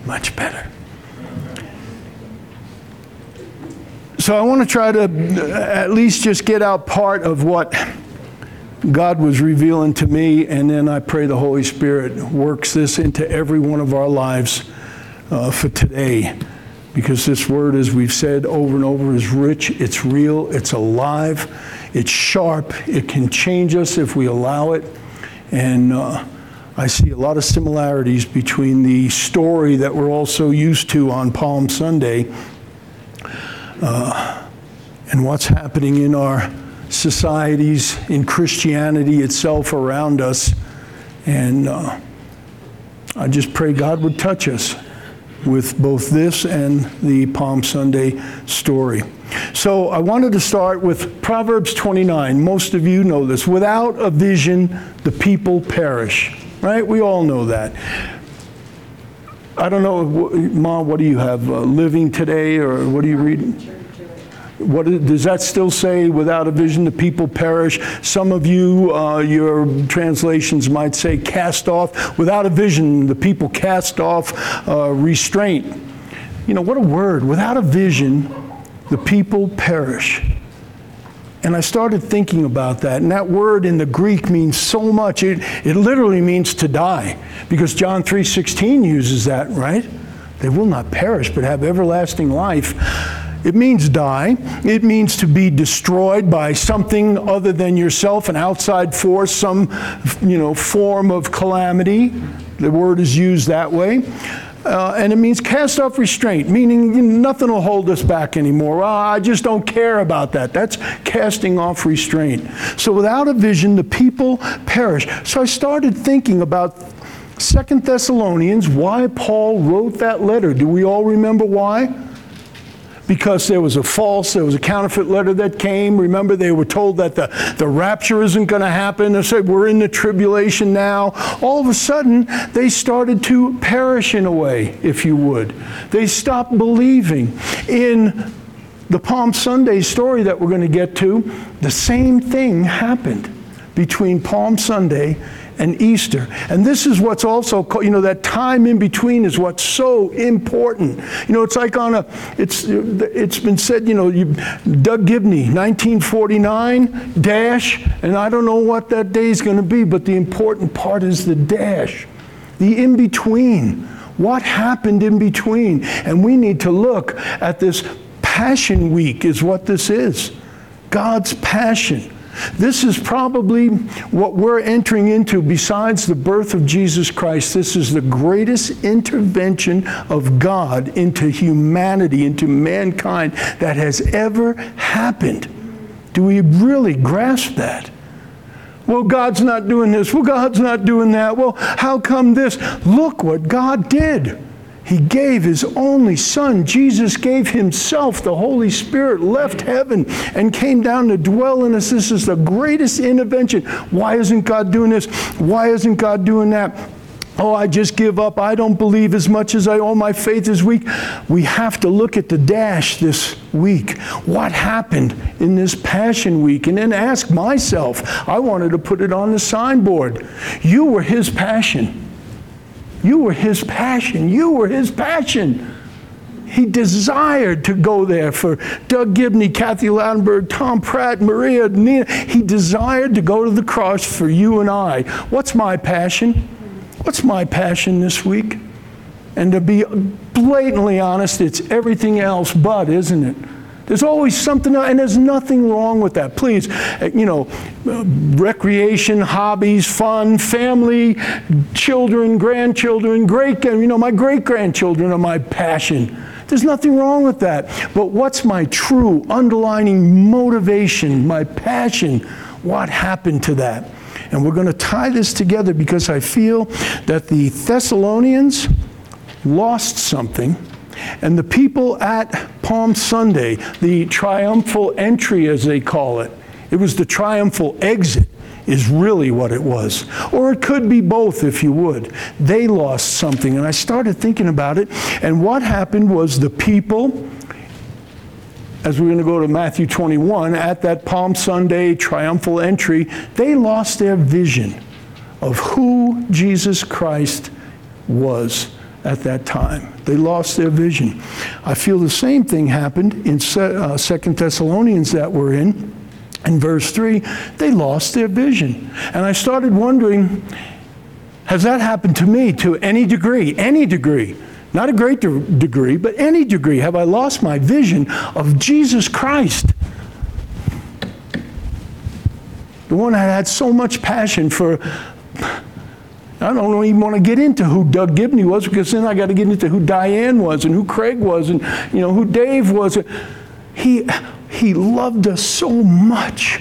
Much better. So I want to try to at least just get out part of what God was revealing to me, and then I pray the Holy Spirit works this into every one of our lives for today. Because this word, as we've said over and over, is rich, it's real, it's alive, it's sharp, it can change us if we allow it. And I see a lot of similarities between the story that we're all so used to on Palm Sunday and what's happening in our societies, in Christianity itself around us. And I just pray God would touch us with both this and the Palm Sunday story. So I wanted to start with Proverbs 29. Most of you know this. Without a vision, the people perish. Right? We all know that. I don't know, Mom, what do you have? Living Today, or what are you reading? Does that still say, without a vision, the people perish? Some of you, your translations might say, cast off. Without a vision, the people cast off restraint. You know, what a word. Without a vision, the people perish. And I started thinking about that. And that word in the Greek means so much. It literally means to die. Because John 3:16 uses that, right? They will not perish, but have everlasting life. It means die. It means to be destroyed by something other than yourself, an outside force, some, form of calamity. The word is used that way. And it means cast off restraint, meaning nothing will hold us back anymore. Well, I just don't care about that. That's casting off restraint. So without a vision, the people perish. So I started thinking about 2 Thessalonians, why Paul wrote that letter. Do we all remember why? Because there was a counterfeit letter that came. Remember, they were told that the rapture isn't going to happen. They said, we're in the tribulation now. All of a sudden, they started to perish in a way, if you would. They stopped believing. In the Palm Sunday story that we're going to get to, the same thing happened between Palm Sunday and Easter. And this is what's also, that time in between is what's so important. It's like it's been said, Doug Gibney, 1949, dash, and I don't know what that day is going to be, but the important part is the dash, the in-between. What happened in between? And we need to look at this Passion Week is what this is. God's passion. This is probably what we're entering into besides the birth of Jesus Christ. This is the greatest intervention of God into humanity, into mankind that has ever happened. Do we really grasp that? Well, God's not doing this. Well, God's not doing that. Well, how come this? Look what God did. He gave His only Son. Jesus gave Himself. The Holy Spirit left heaven and came down to dwell in us. This is the greatest intervention. Why isn't God doing this? Why isn't God doing that? Oh, I just give up. I don't believe as much as I owe. My faith is weak. We have to look at the dash this week. What happened in this Passion Week? And then ask myself. I wanted to put it on the signboard. You were His passion. You were His passion. You were His passion. He desired to go there for Doug Gibney, Kathy Laudenberg, Tom Pratt, Maria, Nina. He desired to go to the cross for you and I. What's my passion? What's my passion this week? And to be blatantly honest, it's everything else but, isn't it? There's always something, and there's nothing wrong with that. Please, recreation, hobbies, fun, family, children, grandchildren, my great-grandchildren are my passion. There's nothing wrong with that. But what's my true underlining motivation, my passion? What happened to that? And we're going to tie this together because I feel that the Thessalonians lost something. And the people at Palm Sunday, the triumphal entry as they call it, it was the triumphal exit is really what it was. Or it could be both if you would. They lost something. And I started thinking about it. And what happened was the people, as we're going to go to Matthew 21, at that Palm Sunday triumphal entry, they lost their vision of who Jesus Christ was. at that time. They lost their vision. I feel the same thing happened in 2 Thessalonians that we're in verse 3. They lost their vision. And I started wondering, has that happened to me to any degree? Any degree. Not a great degree, but any degree. Have I lost my vision of Jesus Christ? The one I had so much passion for. I don't even want to get into who Doug Gibney was, because then I got to get into who Diane was and who Craig was and who Dave was. He loved us so much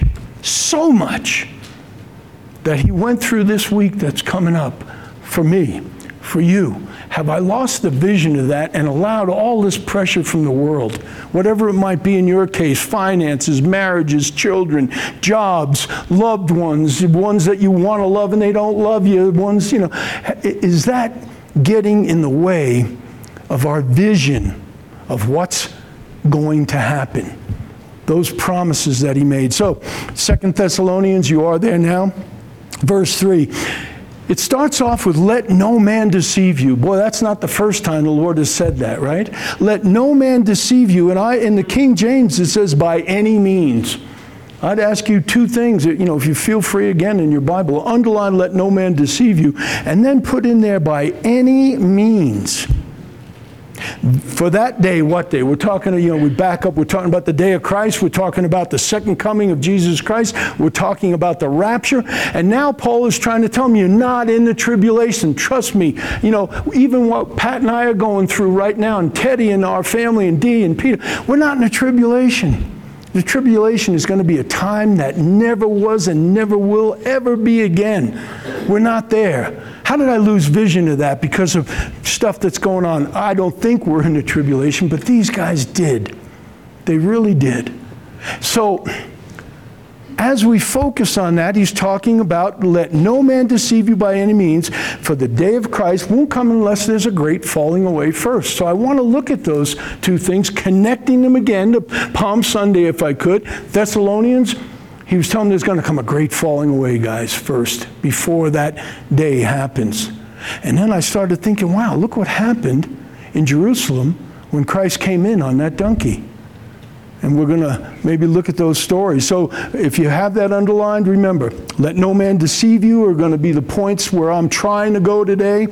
that he went through this week that's coming up for me, for you. Have I lost the vision of that and allowed all this pressure from the world, whatever it might be in your case, finances, marriages, children, jobs, loved ones that you want to love and they don't love you, is that getting in the way of our vision of what's going to happen? Those promises that he made. So, 2 Thessalonians, you are there now. Verse 3. It starts off with, let no man deceive you. Boy, that's not the first time the Lord has said that, right? Let no man deceive you. And in the King James, it says, by any means. I'd ask you two things, if you feel free again in your Bible, underline, let no man deceive you, and then put in there, by any means. For that day, what day? We're talking, we back up, we're talking about the day of Christ, we're talking about the second coming of Jesus Christ, we're talking about the rapture, and now Paul is trying to tell me, you're not in the tribulation. Trust me, even what Pat and I are going through right now, and Teddy and our family, and Dee and Peter, we're not in the tribulation. The tribulation is going to be a time that never was and never will ever be again. We're not there. How did I lose vision of that? Because of stuff that's going on. I don't think we're in the tribulation, but these guys did. They really did. So, as we focus on that, he's talking about, let no man deceive you by any means, for the day of Christ won't come unless there's a great falling away first. So I want to look at those two things, connecting them again to Palm Sunday, if I could. Thessalonians, he was telling them there's going to come a great falling away, guys, first, before that day happens. And then I started thinking, wow, look what happened in Jerusalem when Christ came in on that donkey. And we're going to maybe look at those stories. So if you have that underlined, remember, let no man deceive you are going to be the points where I'm trying to go today.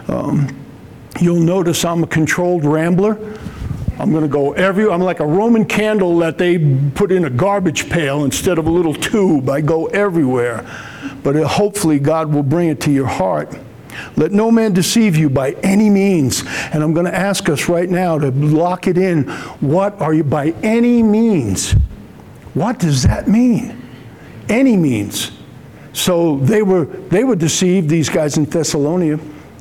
You'll notice I'm a controlled rambler. I'm going to go I'm like a Roman candle that they put in a garbage pail instead of a little tube. I go everywhere. But hopefully God will bring it to your heart. Let no man deceive you by any means. And I'm going to ask us right now to lock it in. What are you by any means? What does that mean? Any means. So they were deceived, these guys in Thessalonica,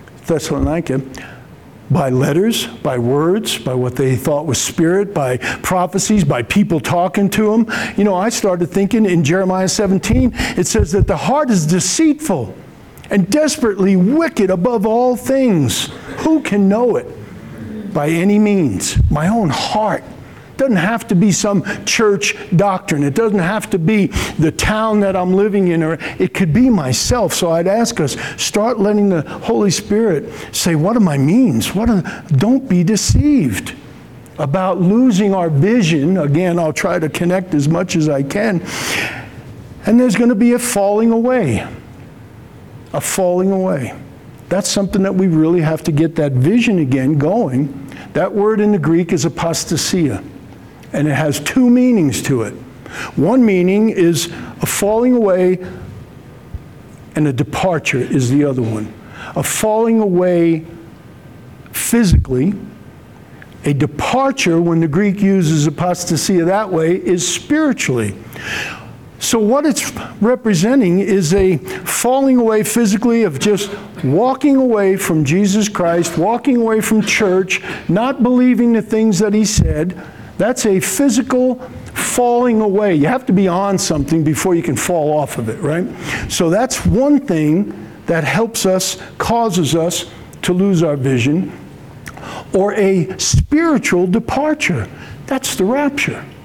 by letters, by words, by what they thought was spirit, by prophecies, by people talking to them. I started thinking in Jeremiah 17, it says that the heart is deceitful and desperately wicked above all things. Who can know it? By any means. My own heart. It doesn't have to be some church doctrine. It doesn't have to be the town that I'm living in, or it could be myself. So I'd ask us, start letting the Holy Spirit say, what are my means? Don't be deceived about losing our vision. Again, I'll try to connect as much as I can. And there's going to be a falling away. A falling away. That's something that we really have to get that vision again going. That word in the Greek is apostasia, and it has two meanings to it. One meaning is a falling away, and a departure is the other one. A falling away physically. A departure, when the Greek uses apostasia that way, is spiritually. So what it's representing is a falling away physically of just walking away from Jesus Christ, walking away from church, not believing the things that he said. That's a physical falling away. You have to be on something before you can fall off of it, right? So that's one thing that helps us, causes us to lose our vision. Or a spiritual departure. That's the rapture.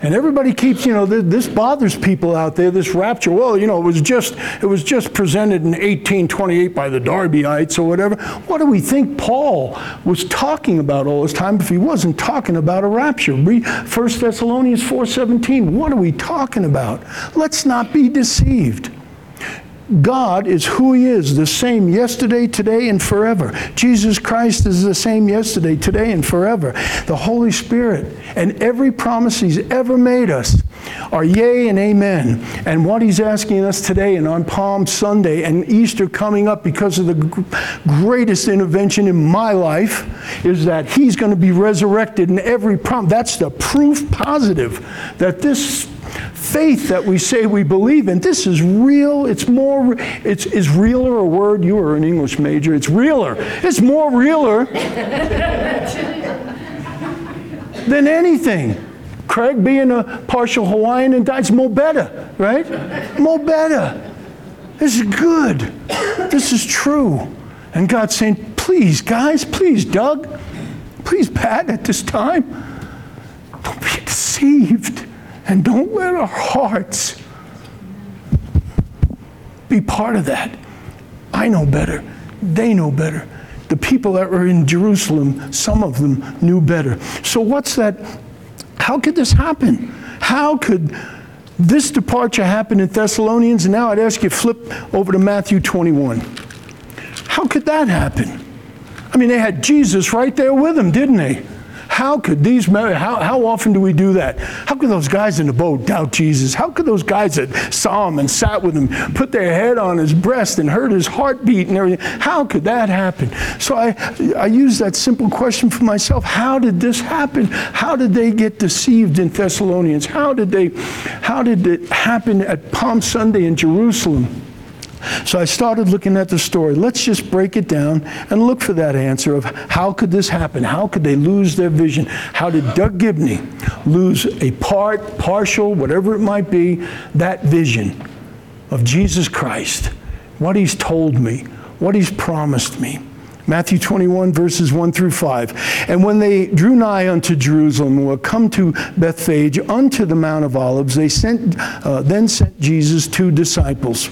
And everybody keeps, this bothers people out there, this rapture. Well, it was just presented in 1828 by the Darbyites or whatever. What do we think Paul was talking about all this time if he wasn't talking about a rapture? Read 1 Thessalonians 4:17. What are we talking about? Let's not be deceived. God is who he is, the same yesterday, today, and forever. Jesus Christ is the same yesterday, today, and forever. The Holy Spirit and every promise he's ever made us are yea and amen. And what he's asking us today and on Palm Sunday and Easter coming up because of the greatest intervention in my life is that he's going to be resurrected in every promise. That's the proof positive that this faith that we say we believe in, this is real. Is realer a word? You are an English major. It's realer. It's more realer than anything. Craig being a partial Hawaiian and it's more better, right? More better. This is good. This is true. And God's saying, please, guys, please, Doug, please, Pat, at this time, don't be deceived. And don't let our hearts be part of that. I know better. They know better. The people that were in Jerusalem, some of them knew better. So what's that? How could this happen? How could this departure happen in Thessalonians? And now I'd ask you to flip over to Matthew 21. How could that happen? I mean, they had Jesus right there with them, didn't they? How could these men, how often do we do that? How could those guys in the boat doubt Jesus? How could those guys that saw him and sat with him put their head on his breast and heard his heartbeat and everything? How could that happen? So I use that simple question for myself. How did this happen? How did they get deceived in Thessalonians? How did it happen at Palm Sunday in Jerusalem? So I started looking at the story. Let's just break it down and look for that answer of how could this happen? How could they lose their vision? How did Doug Gibney lose a partial, whatever it might be, that vision of Jesus Christ, what he's told me, what he's promised me? Matthew 21, verses 1 through 5. And when they drew nigh unto Jerusalem and were come to Bethphage unto the Mount of Olives, they then sent Jesus 2 disciples,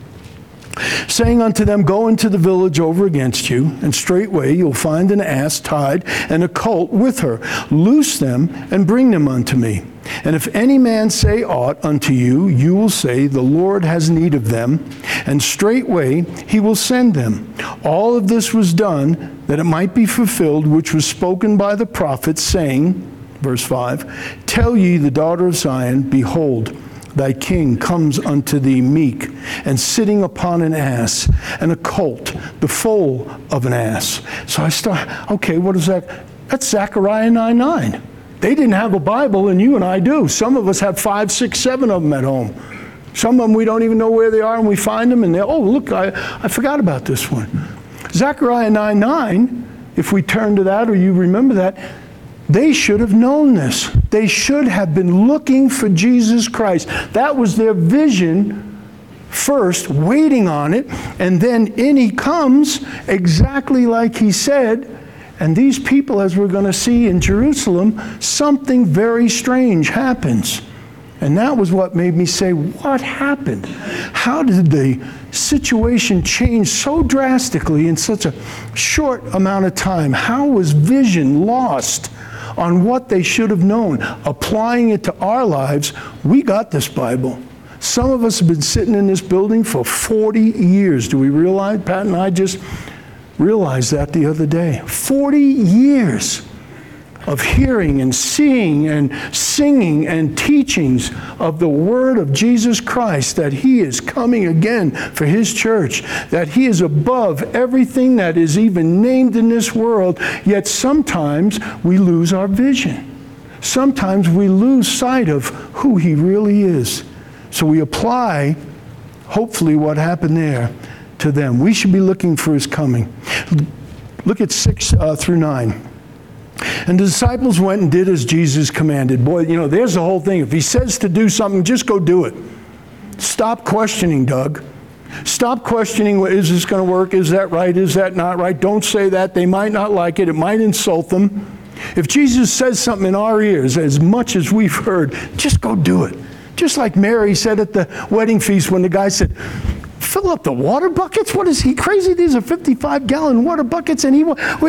saying unto them, go into the village over against you, and straightway you'll find an ass tied and a colt with her. Loose them and bring them unto me. And if any man say aught unto you, you will say, the Lord has need of them, and straightway he will send them. All of this was done that it might be fulfilled, which was spoken by the prophet, saying, verse 5, tell ye the daughter of Zion, behold, thy king comes unto thee meek, and sitting upon an ass, and a colt, the foal of an ass. So I start, okay, what is that? That's Zechariah 9:9. They didn't have a Bible, and you and I do. Some of us have 5, 6, 7 of them at home. Some of them we don't even know where they are, and we find them, and they're, oh, look, I forgot about this one. Zechariah 9:9, if we turn to that, or you remember that, they should have known this. They should have been looking for Jesus Christ. That was their vision first, waiting on it, and then in he comes exactly like he said. And these people, as we're going to see in Jerusalem, something very strange happens. And that was what made me say, what happened? How did the situation change so drastically in such a short amount of time? How was vision lost on what they should have known? Applying it to our lives, we got this Bible. Some of us have been sitting in this building for 40 years. Do we realize? Pat and I just realized that the other day. 40 years of hearing and seeing and singing and teachings of the Word of Jesus Christ, that He is coming again for His church, that He is above everything that is even named in this world, yet sometimes we lose our vision. Sometimes we lose sight of who He really is. So we apply, hopefully, what happened there to them. We should be looking for His coming. Look at 6 through 9. And the disciples went and did as Jesus commanded. Boy, there's the whole thing. If He says to do something, just go do it. Stop questioning, Doug. Stop questioning, is this going to work? Is that right? Is that not right? Don't say that. They might not like it. It might insult them. If Jesus says something in our ears, as much as we've heard, just go do it. Just like Mary said at the wedding feast when the guy said, fill up the water buckets? What is he crazy? These are 55-gallon water buckets. And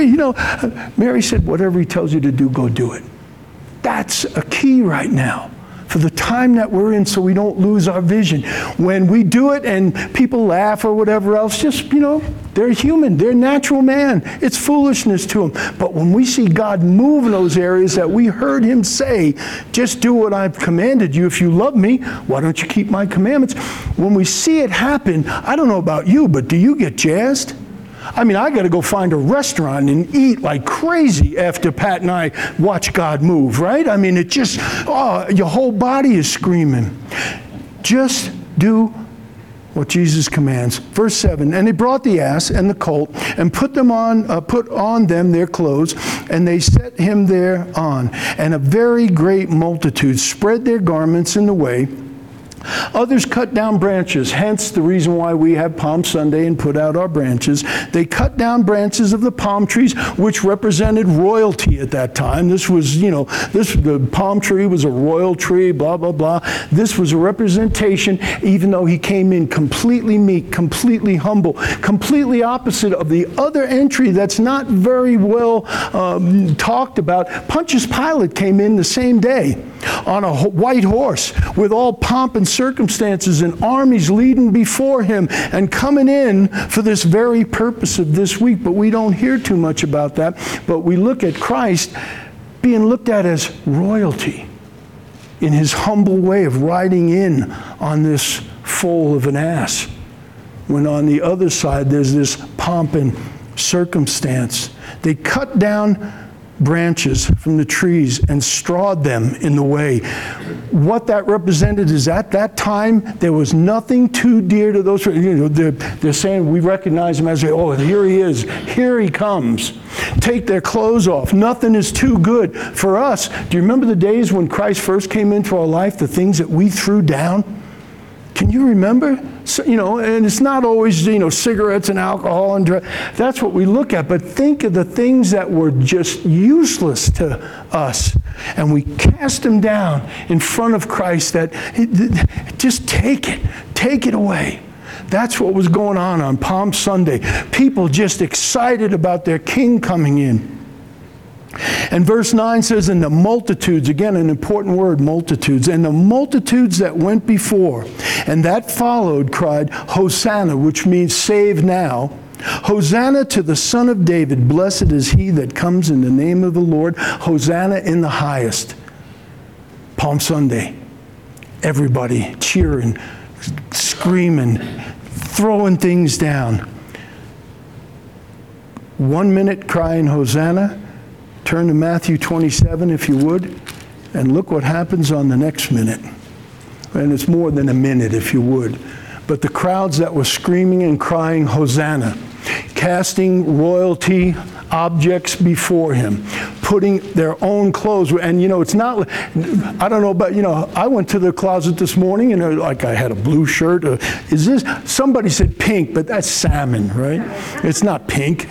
Mary said, whatever he tells you to do, go do it. That's a key right now for the time that we're in, so we don't lose our vision. When we do it and people laugh or whatever else, just, they're human. They're natural man. It's foolishness to them. But when we see God move in those areas that we heard him say, just do what I've commanded you. If you love me, why don't you keep my commandments? When we see it happen, I don't know about you, but do you get jazzed? I got to go find a restaurant and eat like crazy after Pat and I watch God move, right? It just, your whole body is screaming. Just do what Jesus commands. Verse 7, and they brought the ass and the colt and put on them their clothes, and they set him thereon. And a very great multitude spread their garments in the way. Others cut down branches, hence the reason why we have Palm Sunday and put out our branches. They cut down branches of the palm trees, which represented royalty at that time. This was, the palm tree was a royal tree, blah, blah, blah. This was a representation, even though he came in completely meek, completely humble, completely opposite of the other entry that's not very well talked about. Pontius Pilate came in the same day on a white horse with all pomp and circumstances and armies leading before him and coming in for this very purpose of this week. But we don't hear too much about that. But we look at Christ being looked at as royalty in his humble way of riding in on this foal of an ass, when on the other side there's this pomp and circumstance. They cut down branches from the trees and strawed them in the way. What that represented is at that time, there was nothing too dear to those. They're saying, we recognize him as, oh, here he is. Here he comes. Take their clothes off. Nothing is too good for us. Do you remember the days when Christ first came into our life, the things that we threw down? Can you remember? So, and it's not always, cigarettes and alcohol and drugs. That's what we look at. But think of the things that were just useless to us. And we cast them down in front of Christ. Just take it away. That's what was going on Palm Sunday. People just excited about their king coming in. And verse 9 says, and the multitudes, again an important word, multitudes, and the multitudes that went before and that followed cried, Hosanna, which means save now. Hosanna to the Son of David. Blessed is he that comes in the name of the Lord. Hosanna in the highest. Palm Sunday. Everybody cheering, screaming, throwing things down. 1 minute crying Hosanna. Turn to Matthew 27, if you would, and look what happens on the next minute. And it's more than a minute, if you would. But the crowds that were screaming and crying Hosanna, casting royalty objects before him, putting their own clothes. And, it's not, I don't know, but, I went to the closet this morning and I had a blue shirt. Somebody said pink, but that's salmon, right? It's not pink.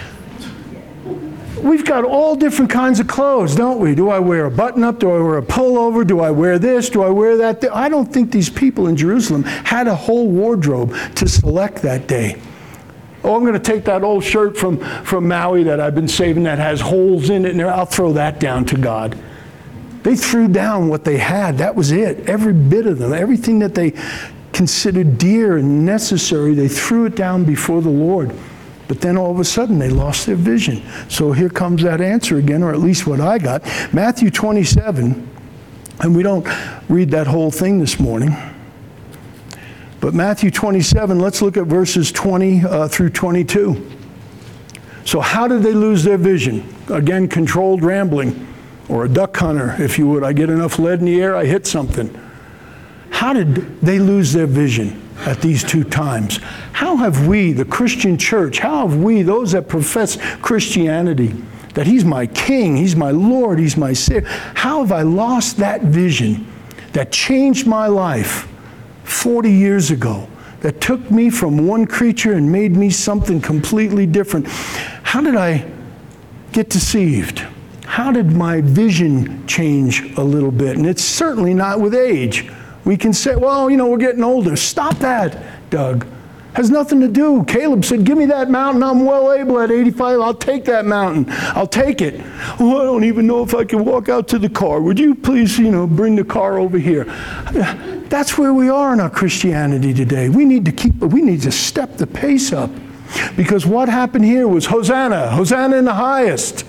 We've got all different kinds of clothes, don't we? Do I wear a button-up? Do I wear a pullover? Do I wear this? Do I wear that? I don't think these people in Jerusalem had a whole wardrobe to select that day. Oh, I'm going to take that old shirt from Maui that I've been saving that has holes in it, and I'll throw that down to God. They threw down what they had. That was it. Every bit of them, everything that they considered dear and necessary, they threw it down before the Lord. But then all of a sudden they lost their vision. So here comes that answer again, or at least what I got. Matthew 27, and we don't read that whole thing this morning. But Matthew 27, let's look at verses 20 through 22. So how did they lose their vision? Again, controlled rambling, or a duck hunter, if you would. I get enough lead in the air, I hit something. How did they lose their vision at these two times? How have we, the Christian church, how have we, those that profess Christianity, that he's my king, he's my Lord, he's my Savior, how have I lost that vision that changed my life 40 years ago, that took me from one creature and made me something completely different? How did I get deceived? how did my vision change a little bit? And it's certainly not with age. We can say, well, we're getting older. Stop that, Doug. Has nothing to do. Caleb said, give me that mountain. I'm well able at 85. I'll take that mountain. I'll take it. Oh, I don't even know if I can walk out to the car. Would you please, bring the car over here? That's where we are in our Christianity today. We need to step the pace up. Because what happened here was Hosanna, Hosanna in the highest.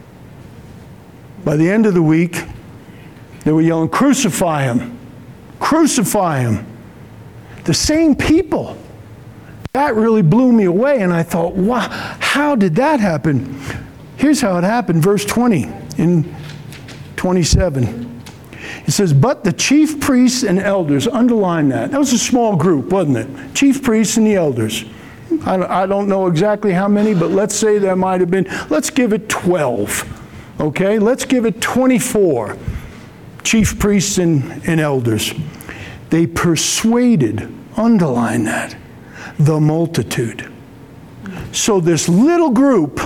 By the end of the week, they were yelling, crucify him, crucify him. The same people. That really blew me away, and I thought, wow, how did that happen? Here's how it happened, verse 20 in 27. It says, but the chief priests and elders, underline that. That was a small group, wasn't it? Chief priests and the elders. I don't know exactly how many, but let's say there might have been, let's give it 12. Okay, let's give it 24 chief priests and elders. They persuaded, underline that, the multitude. So this little group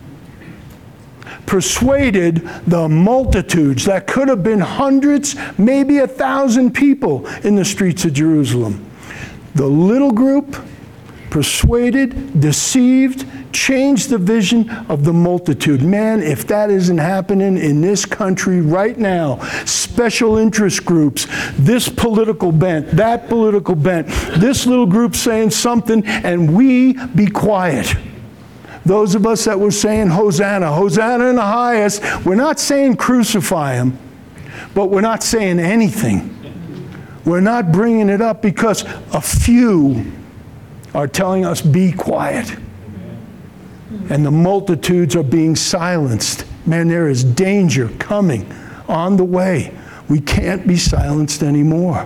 persuaded the multitudes. That could have been hundreds, maybe 1,000 people in the streets of Jerusalem. The little group persuaded, deceived, changed the vision of the multitude. Man, if that isn't happening in this country right now, special interest groups, this political bent, that political bent, this little group saying something, and we be quiet. Those of us that were saying Hosanna, Hosanna in the highest, we're not saying crucify him, but we're not saying anything. We're not bringing it up because a few are telling us be quiet. And the multitudes are being silenced. Man, there is danger coming on the way. We can't be silenced anymore.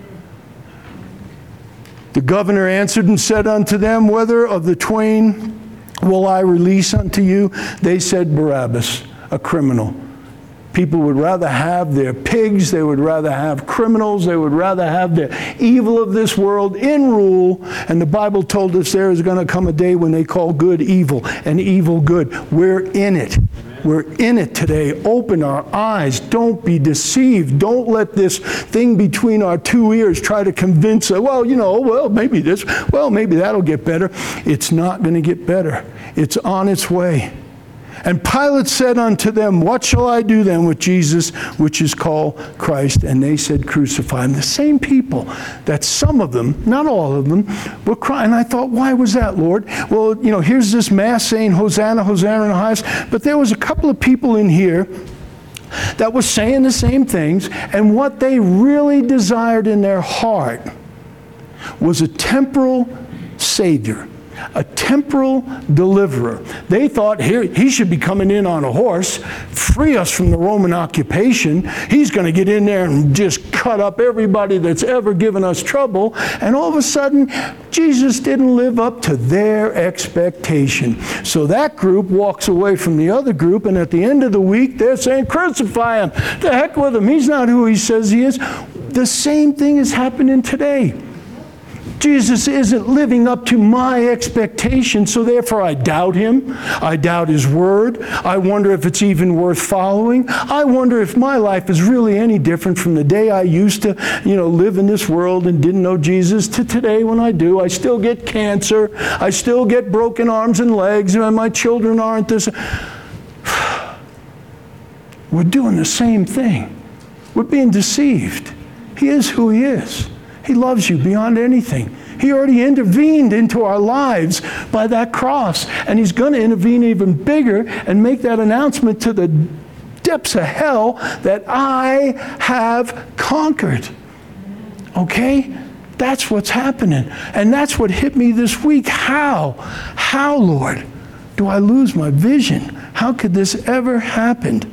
The governor answered and said unto them, whether of the twain will I release unto you? They said, Barabbas, a criminal. People would rather have their pigs, they would rather have criminals, they would rather have the evil of this world in rule. And the Bible told us there is going to come a day when they call good evil and evil good. We're in it. We're in it today. Open our eyes. Don't be deceived. Don't let this thing between our two ears try to convince us, maybe this, maybe that'll get better. It's not going to get better. It's on its way. And Pilate said unto them, what shall I do then with Jesus, which is called Christ? And they said, crucify him. The same people that some of them, not all of them, were crying. And I thought, why was that, Lord? Well, here's this mass saying, Hosanna, Hosanna in the highest. But there was a couple of people in here that were saying the same things. And what they really desired in their heart was a temporal Savior. A temporal deliverer. They thought, here, he should be coming in on a horse, free us from the Roman occupation. He's going to get in there and just cut up everybody that's ever given us trouble. And all of a sudden, Jesus didn't live up to their expectation. So that group walks away from the other group, and at the end of the week, they're saying, crucify him. The heck with him. He's not who he says he is. The same thing is happening today. Jesus isn't living up to my expectations, so therefore I doubt him. I doubt his word. I wonder if it's even worth following. I wonder if my life is really any different from the day I used to, live in this world and didn't know Jesus to today when I do. I still get cancer. I still get broken arms and legs, and my children aren't this. We're doing the same thing. We're being deceived. He is who he is. He loves you beyond anything. He already intervened into our lives by that cross. And he's going to intervene even bigger and make that announcement to the depths of hell that I have conquered. Okay? That's what's happening. And that's what hit me this week. How, Lord, do I lose my vision? How could this ever happen?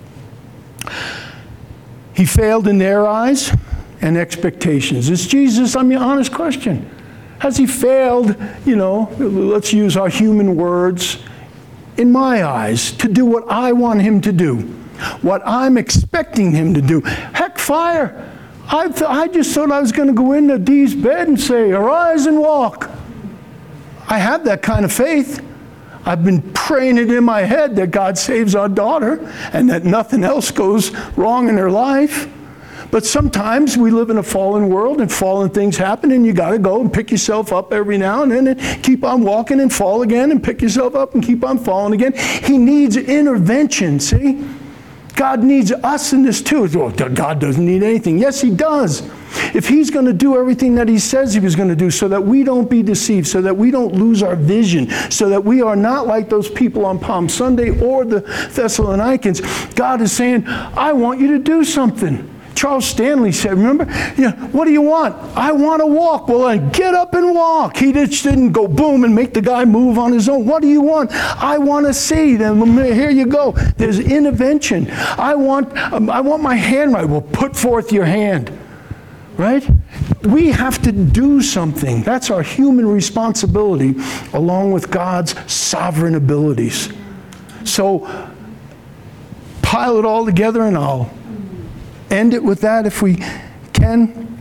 He failed in their eyes and expectations. Is Jesus, honest question. Has he failed, let's use our human words, in my eyes, to do what I want him to do, what I'm expecting him to do? Heck, fire. I just thought I was going to go into Dee's bed and say, arise and walk. I have that kind of faith. I've been praying it in my head that God saves our daughter and that nothing else goes wrong in her life. But sometimes we live in a fallen world and fallen things happen, and you got to go and pick yourself up every now and then and keep on walking and fall again and pick yourself up and keep on falling again. He needs intervention, see? God needs us in this too. Oh, God doesn't need anything. Yes, he does. If he's going to do everything that he says he was going to do so that we don't be deceived, so that we don't lose our vision, so that we are not like those people on Palm Sunday or the Thessalonians, God is saying, I want you to do something. Charles Stanley said, remember, what do you want? I want to walk. Well, then get up and walk. He just didn't go boom and make the guy move on his own. What do you want? I want to see. Then here you go. There's intervention. I want my hand right. Well, put forth your hand. Right? We have to do something. That's our human responsibility along with God's sovereign abilities. So pile it all together, and I'll end it with that if we can.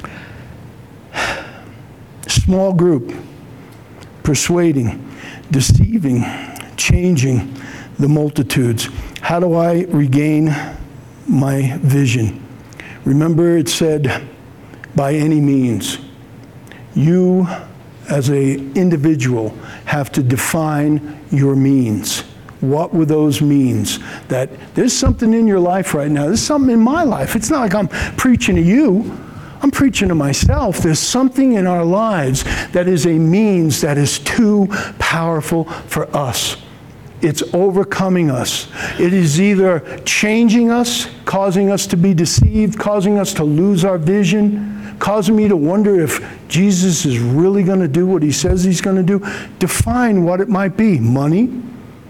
Small group, persuading, deceiving, changing the multitudes. How do I regain my vision? Remember, it said, by any means. You, as an individual, have to define your means. What were those means? That there's something in your life right now. There's something in my life. It's not like I'm preaching to you. I'm preaching to myself. There's something in our lives that is a means that is too powerful for us. It's overcoming us. It is either changing us, causing us to be deceived, causing us to lose our vision, causing me to wonder if Jesus is really going to do what he says he's going to do. Define what it might be. Money,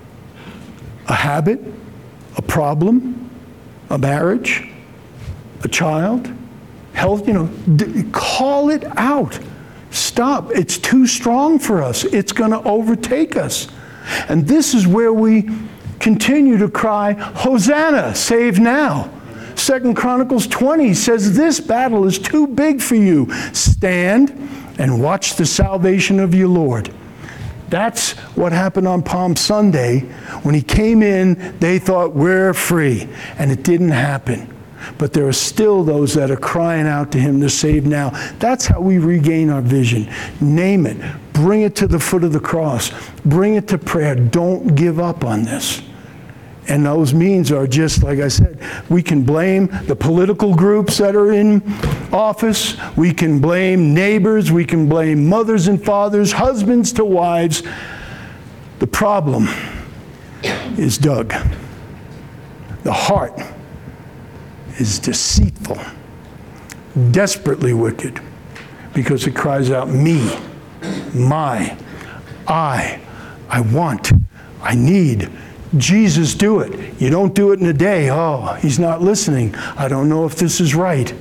a habit, a problem, a marriage, a child, health, call it out. Stop. It's too strong for us. It's going to overtake us. And this is where we continue to cry, Hosanna, save now. 2 Chronicles 20 says this battle is too big for you. Stand and watch the salvation of your Lord. That's what happened on Palm Sunday. When he came in, they thought, we're free. And it didn't happen. But there are still those that are crying out to him to save now. That's how we regain our vision. Name it. Bring it to the foot of the cross. Bring it to prayer. Don't give up on this. And those means are just, like I said, we can blame the political groups that are in office. We can blame neighbors. We can blame mothers and fathers, husbands to wives. The problem is Doug. The heart is deceitful, desperately wicked, because it cries out, me, my, I want, I need. Jesus, do it. You don't do it in a day. Oh, he's not listening. I don't know if this is right.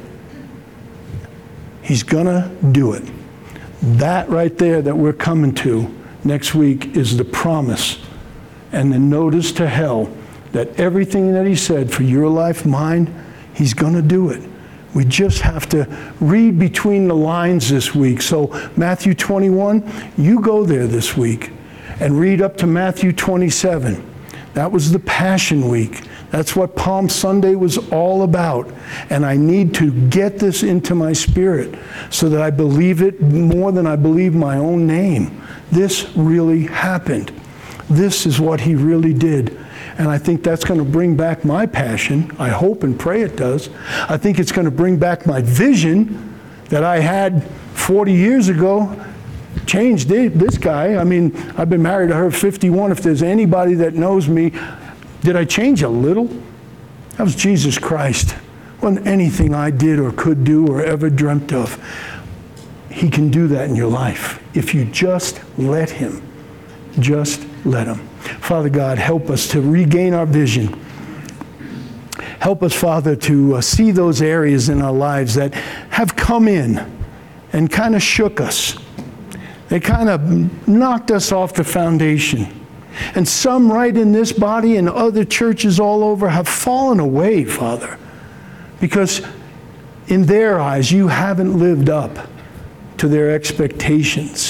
He's gonna do it. That right there that we're coming to next week is the promise and the notice to hell that everything that he said for your life, mine, he's gonna do it. We just have to read between the lines this week. So Matthew 21, you go there this week and read up to Matthew 27. That was the Passion Week. That's what Palm Sunday was all about. And I need to get this into my spirit so that I believe it more than I believe my own name. This really happened. This is what he really did. And I think that's going to bring back my passion. I hope and pray it does. I think it's going to bring back my vision that I had 40 years ago. Changed this guy. I mean, I've been married to her 51. If there's anybody that knows me, did I change a little? That was Jesus Christ. Wasn't anything I did or could do or ever dreamt of. He can do that in your life if you just let him. Just let him. Father God, help us to regain our vision. Help us, Father, to see those areas in our lives that have come in and kind of shook us. They kind of knocked us off the foundation. And some right in this body and other churches all over have fallen away, Father, because in their eyes you haven't lived up to their expectations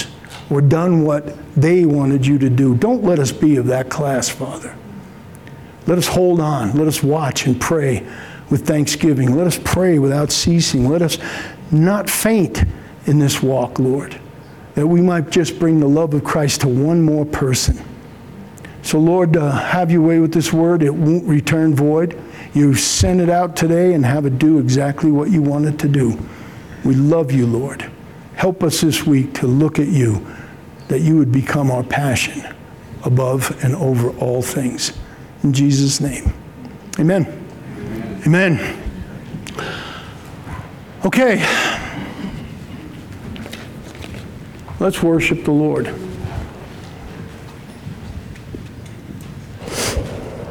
or done what they wanted you to do. Don't let us be of that class, Father. Let us hold on. Let us watch and pray with thanksgiving. Let us pray without ceasing. Let us not faint in this walk, Lord, that we might just bring the love of Christ to one more person. So, Lord, have your way with this word. It won't return void. You send it out today and have it do exactly what you want it to do. We love you, Lord. Help us this week to look at you, that you would become our passion above and over all things. In Jesus' name, amen. Amen. Okay. Let's worship the Lord.